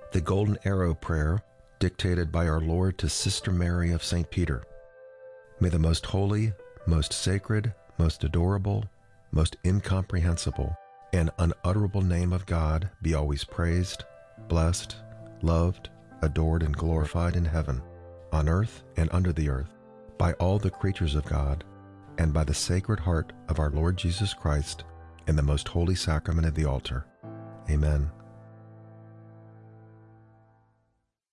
The Golden Arrow Prayer, dictated by our Lord to Sister Mary of St. Peter. May the most holy, most sacred, most adorable, most incomprehensible, and unutterable name of God be always praised, blessed, loved, adored, and glorified in heaven, on earth and under the earth, by all the creatures of God, and by the Sacred Heart of our Lord Jesus Christ, in the most holy sacrament of the altar. Amen.